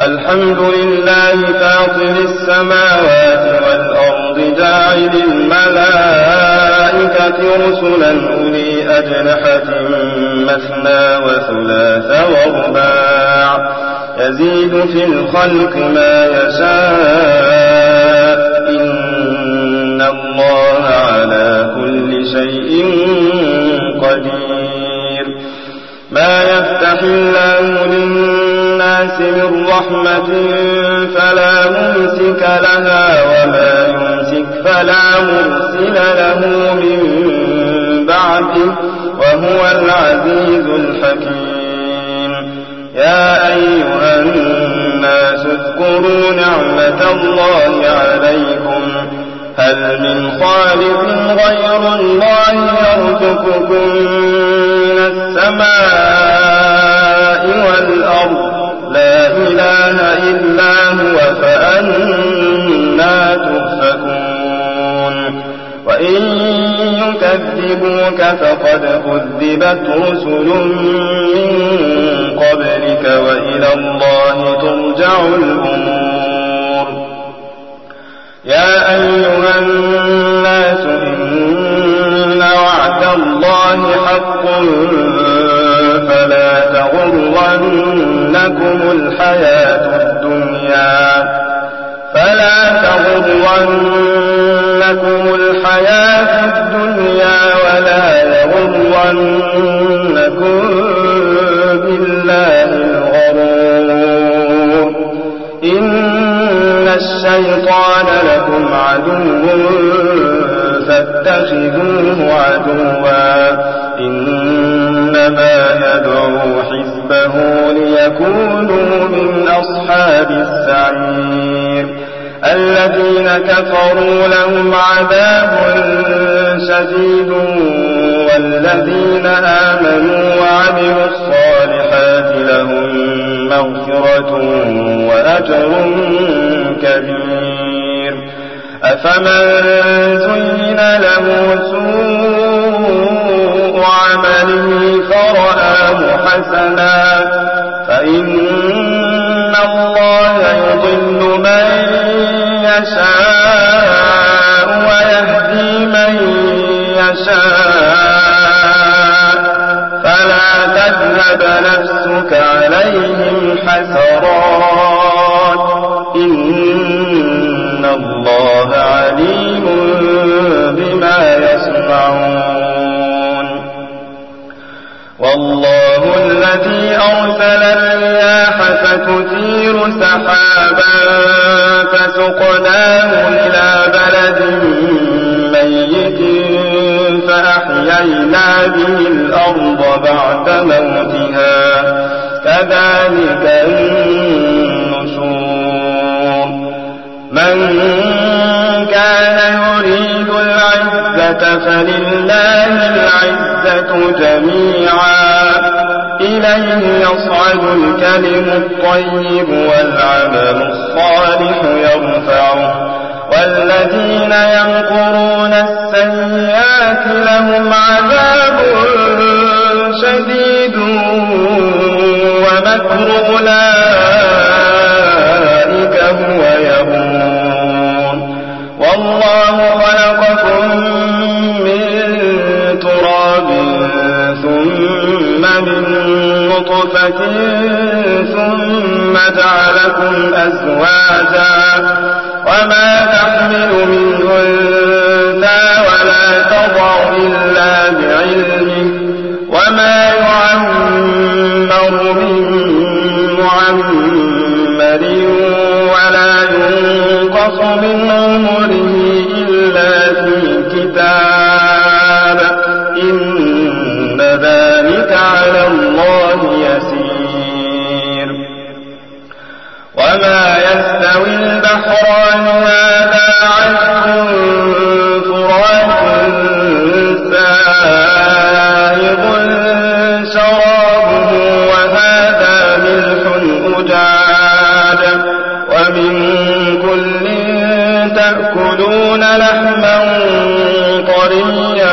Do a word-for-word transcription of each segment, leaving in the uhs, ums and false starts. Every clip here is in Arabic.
الحمد لله فاطر السماوات والأرض جاعل الملائكة رسلا أولي أجنحة مثنى وثلاث ورباع يزيد في الخلق ما يشاء إن الله على كل شيء قدير. ما يفتح الله للناس من رحمة فلا ممسك لها وما يمسك فلا مرسل له من بعده وهو العزيز الحكيم. يا أيها الناس اذكروا نعمة الله عليكم هل من خالق غير الله يرزقكم من السماء والأرض لا إله إلا هو فأنا تؤفكون. وإن يكذبوك فقد كذبت رسل من قبلك وإلى الله ترجع الأمور. يا أيها الناس إن وعد الله حق فلا تغرنكم الحياة الدنيا فلا تغرنكم الحياة الدنيا ولا يغرنكم بالله الغرور. إن الشيطان لكم عدو فاتخذوه عدوا إنما يدعو حزبه ليكونوا من أصحاب السعير. الذين كفروا لهم عذاب شديد والذين آمنوا وعملوا الصالحات لهم مغفرة وأجر كبير. أفمن زين له سوء عمله فرآه حسنا فإن الله يضل من يشاء ويهدي من يشاء فلا تذهب نفسك عليهم حسرات إن الله عليم بما يصنعون. والله الذي أرسل الرياح فتثير سحابا فسقناه إلى بلد ميت فأحيينا به الأرض بعد موتها كذلك النشور. من كان يريد العزة فلله العزة جميعا إليه يصعد الكلم الطيب والعمل الصالح يرفعه والذين يمكرون السيئات لهم عذاب شديد ومكر أولئك هو يبور. والله خلقكم من تراب ثم من نطفة ثم جعلكم أزواجا وما تحمل من أنثى ولا تضع إلا بعلمه وما يعمر من معمر ولا ينقص من عمره إلا في كتاب إن ذلك على الله يسير. وما يستوي البحران هذا عذب فرات سائغ شرابه وهذا ملح أجاج ومن كل تأكلون لحما طريا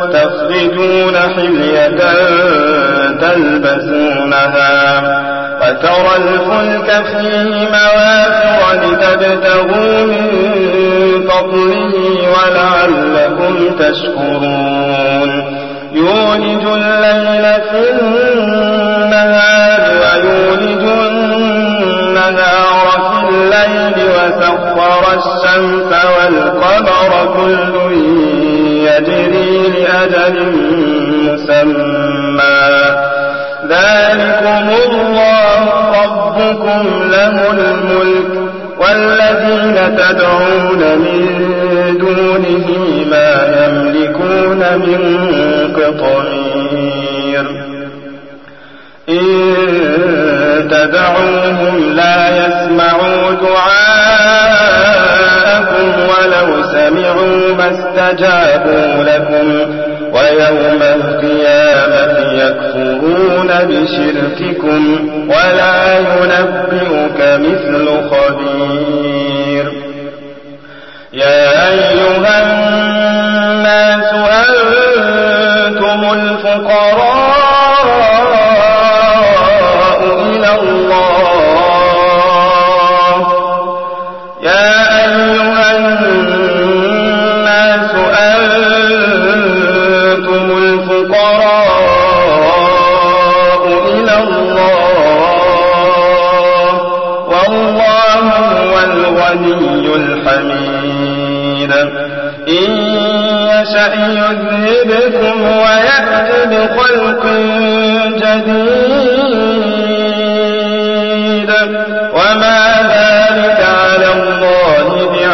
وتستخرجون حلية تلبسونها وترى الفلك فيه مواخر لتبتغوا من فضله ولعلكم تشكرون يولج الليل في النهار ويولج النهار في الليل وسخر الشمس والقمر كل يجري لأجل مسمى ذلكم الله ربكم له الملك والذين تدعون من دونه ما يملكون من قطمير إن تدعوهم لا يسمعوا دعاءكم ولو سمعوا ما استجابوا لكم ويوم القيامة يكفرون بشرككم ولا ينبئك مثل خبير يا أيها الناس أنتم الفقراء إلى الله يا أيها الناس أنتم الفقراء إلى الله والله هو الغني الحميد إن يشأ يذهبكم ويأت بخلق جديد وما ذلك على الله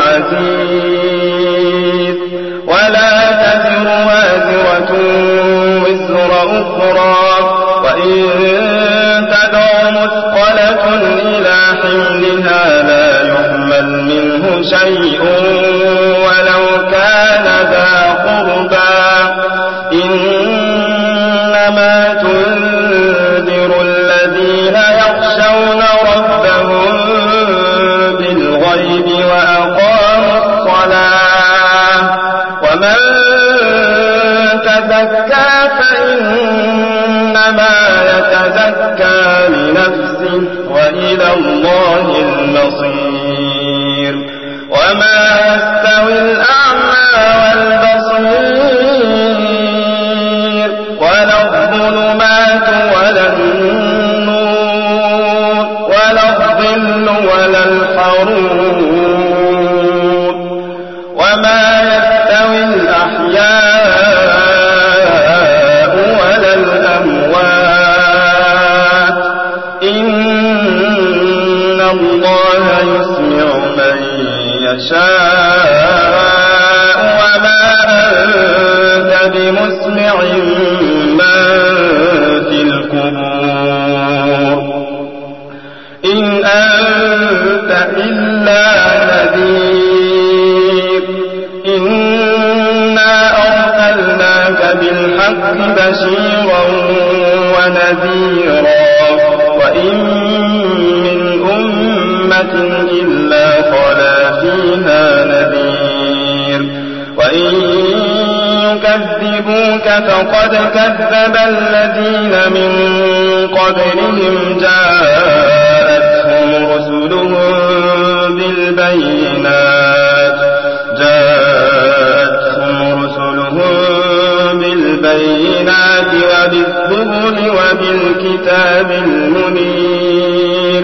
بعزيز ولا تزر وازرة وزر أخرى وإن تدع مثقلة إلى حملها لا يحمل منه شيء ولو كان ذا قربى إنما تنذر الذين يخشون ربهم بالغيب وأقاموا الصلاة ومن تزكى فإنما يتزكى لنفسه وإلى الله المصير وما يستوي الأعمى والبصير ولا الظلمات ولا النور ولا الظل ولا الحرور وما يستوي الأحياء ولا الأموات إن الله يسمع من يشاء وما أنت بمسمع من في القبور إن أنت إلا نذير إنا أرسلناك بالحق بشيرا ونذيرا وإن من أمة إلا خلا فيها نذير وإن يكذبوك فقد كذب الذين من قبلهم جاءتهم رسلهم بالبينات جاءتهم رسلهم بالبينات وبالزبر وبالكتاب المنير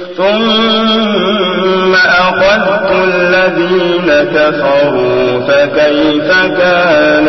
ثم أخذت الذين كفروا فكيف كان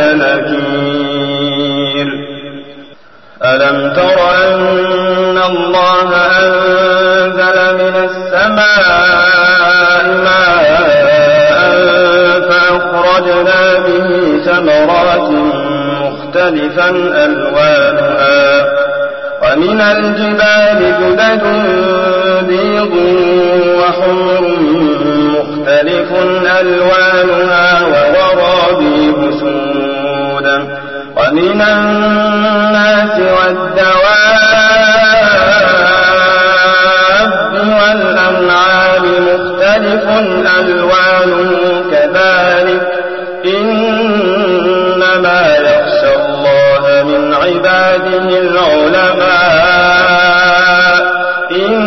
نكير ألم تر أن الله أنزل من السماء ماء فأخرجنا به ثمرات مختلفا ألوانها ومن الجبال جدد بيض وحمر مختلف ألوانها وغرابيب سود ومن الناس والدواب والأنعام مختلف ألوانه كذلك إنما يخشى الله من عباده العلماء إن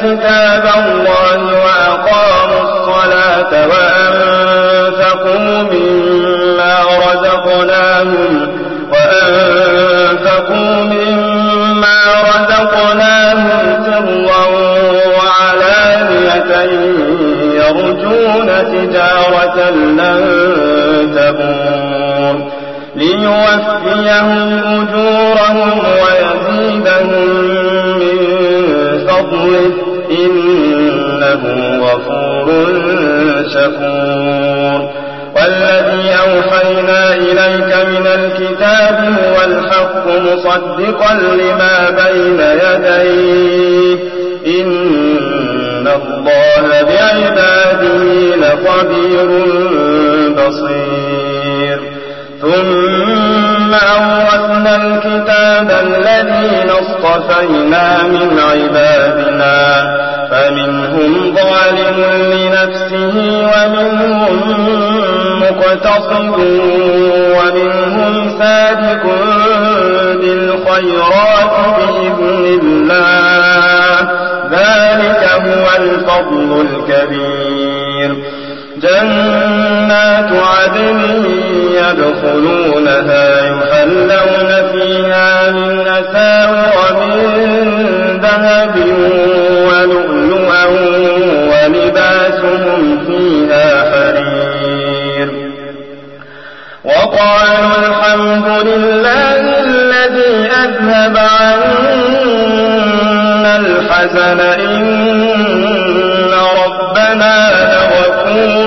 كتاب الله وأقاموا الصلاة وأنفقوا مما رزقناهم وأنفقوا مما رزقناهم سرا وعلانية يرجون تجارة لن تبور ليوفيهم أجورهم ويزيدهم من فضله إنه غفور شكور والذي أوحينا إليك من الكتاب هو الحق مصدقا لما بين يديه إن الله بعباده لخبير بصير ثم أورثنا الكتاب الذين اصطفينا من عبادنا فمنهم ظالم لنفسه ومنهم مقتصد ومنهم سابق بالخيرات بإذن الله ذلك هو الفضل الكبير جنات عدن يدخلونها يحلون فيها من أساور من ذهب ولؤلؤا ولباسهم فيها حرير وقالوا الحمد لله الذي أذهب عنا الحزن إن ربنا لغفور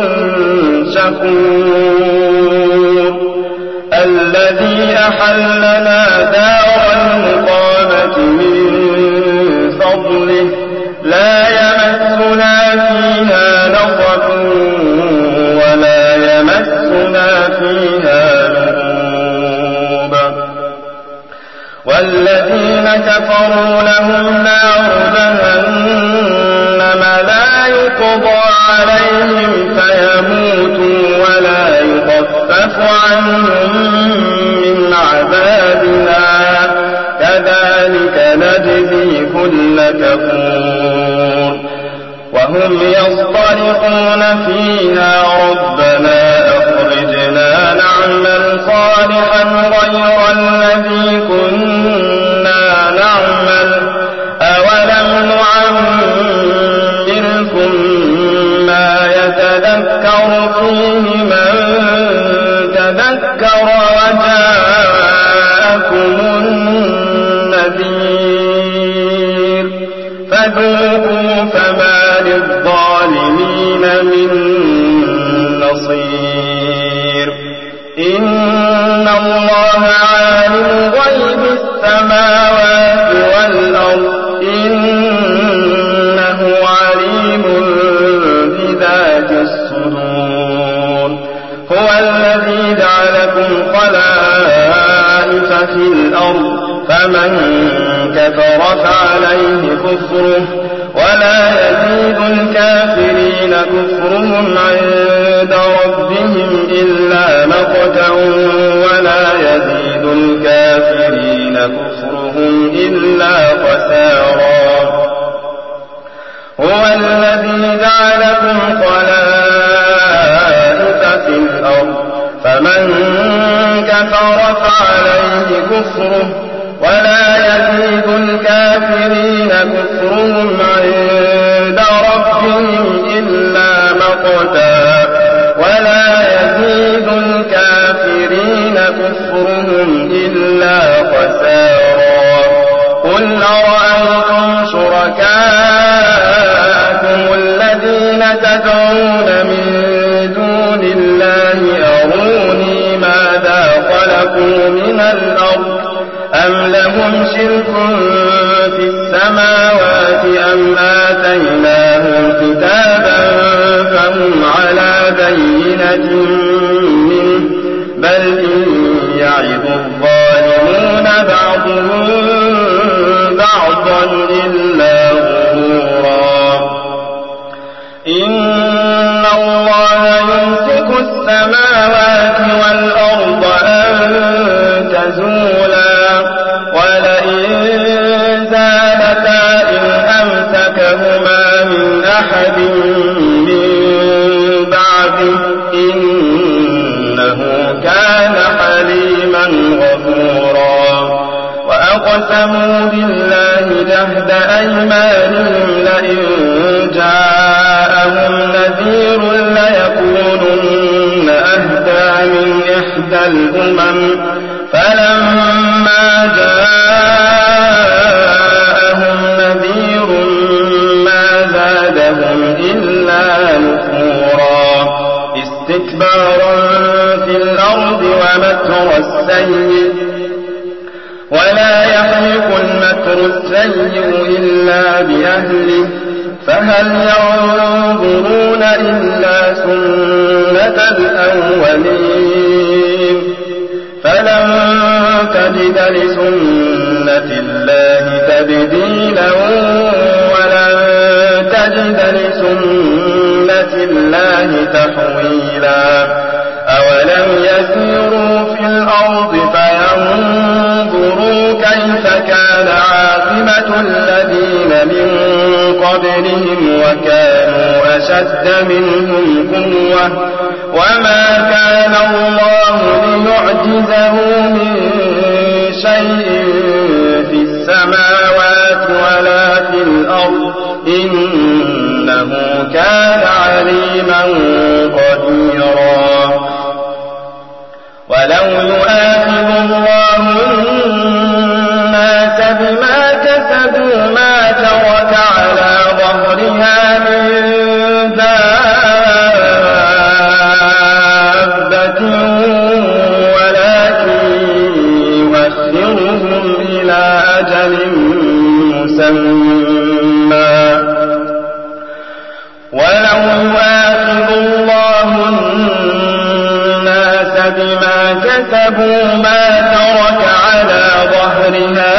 شكور الذي أحلنا دار المقامة من فضله لا يمسنا فيها نصب ولا يمسنا فيها لغوب والذين كفروا لهم نار جهنم لا يقضى عليهم فيموتوا ولا يخفف عنهم من عذابنا كذلك نجزي كل كفور وهم يصطرخون فيها ربنا أخرجنا نعمل صالحا غير الذي كنا نعمل أولم نعمركم ما يتذكر فيه من تذكر وجاءكم النذير فذوقوا فما للظالمين من نصير إن الله عالم غيب السماوات والأرض إنه عليم بذات الصدور هو الذي جعلكم خلائف في الأرض فمن كفر فعليه كفره ولا يزيد الكافرين كفرهم عند ربهم إلا مقتا ولا يزيد الكافرين كفرهم إلا خسارا هو الذي جعلكم خلائف في الأرض فمن كفر فعليه كفره ولا يزيد الكافرين كفرهم عند ربهم إلا مقتا ولا يزيد الكافرين كفرهم إلا خسارا قل أرأيتم شركاءكم الذين تدعون من دون الله أروني ماذا خلقوا من الأرض أم لهم شرك في السماوات أم آتيناهم كتابا فهم على بينة منه بل إن يعظ الظالمون بعضهم بعضا إلا غرورا إن الله يمسك السماوات والأرض أن تزولا ولئن زالتا إن أمسك وأقسموا بالله جهد أيمانهم لئن جاءهم نذير ليكونن أهدى من إحدى الأمم فلما جاءهم نذير ما زادهم إلا نفورا استكبارا في الأرض ومكر السيء ولا يحيق المكر السيء إلا بأهله فهل ينظرون إلا سنة الأولين فلن تجد لسنة الله تبديلا ولن تجد لسنة الله تحويلا أولم يسيروا في الأرض فينظروا كيف كان عاقبة الذين من قبلهم وكانوا أشد منهم قوة وما كان الله ليعجزه من شيء في السماوات ولا في الأرض إنه كان عليما قديرا ولو يؤاخذ الله الناس بما كسبوا ما ترك على ظهرها من دابة ولكن يؤخرهم إلى أجل مسمى ولو يؤاخذ الله الناس بما كسبوا ما ترك على ظهرها